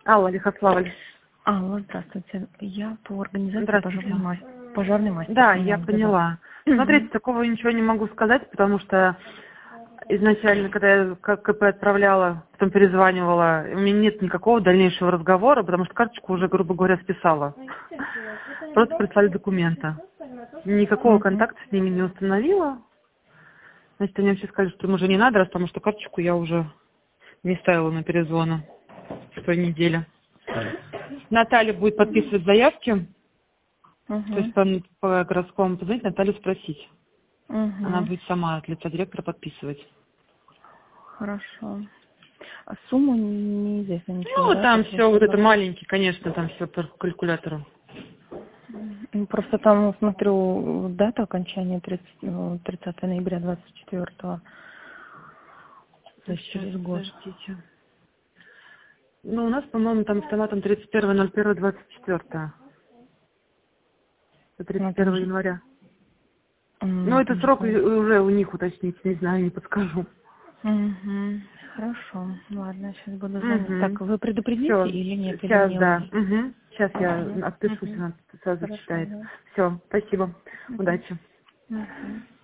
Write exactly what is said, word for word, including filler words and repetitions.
Алла Лихославль. Алло, здравствуйте. Я по организации Здравствуйте. пожарной мастер. Пожарный мастер. Да, Меня я зовут. поняла. Смотрите, такого ничего не могу сказать, потому что изначально, когда я как КП отправляла, потом перезванивала, у меня нет никакого дальнейшего разговора, потому что карточку уже, грубо говоря, списала. Просто прислали документы. Никакого Мгм. контакта с ними не установила. Значит, они вообще сказали, что им уже не надо, раз потому что карточку я уже не ставила на перезвоны в той неделе. Наталья будет подписывать заявки, то есть Мгм. по, по городскому позвонить, Наталью спросить. Она Мгм. будет сама от лица директора подписывать. Хорошо. А сумму неизвестно ничего, Ну, да? там Как вы все, вот это сказали? маленький, конечно, там все по калькулятору. Ну, просто там, смотрю, дата окончания тридцатого тридцатого ноября двадцать четвёртого. То есть Сейчас, через год. подождите. Ну, у нас, по-моему, там автоматом тридцать первое ноль первое двадцать четвёртое. До Ну, тридцать там первого же, января. Ну, м, это там же срок пол- уже у них уточнить, не знаю, не подскажу. Мгм. Хорошо. Ладно, сейчас буду звонить. Так, Угу. вы предупредите Все, или нет? Или сейчас, мне да. уже? Угу. Сейчас я Мгм. отпишусь, Мгм. она сразу Хорошо, читает. да. Все, спасибо. Мгм. Удачи. Мгм.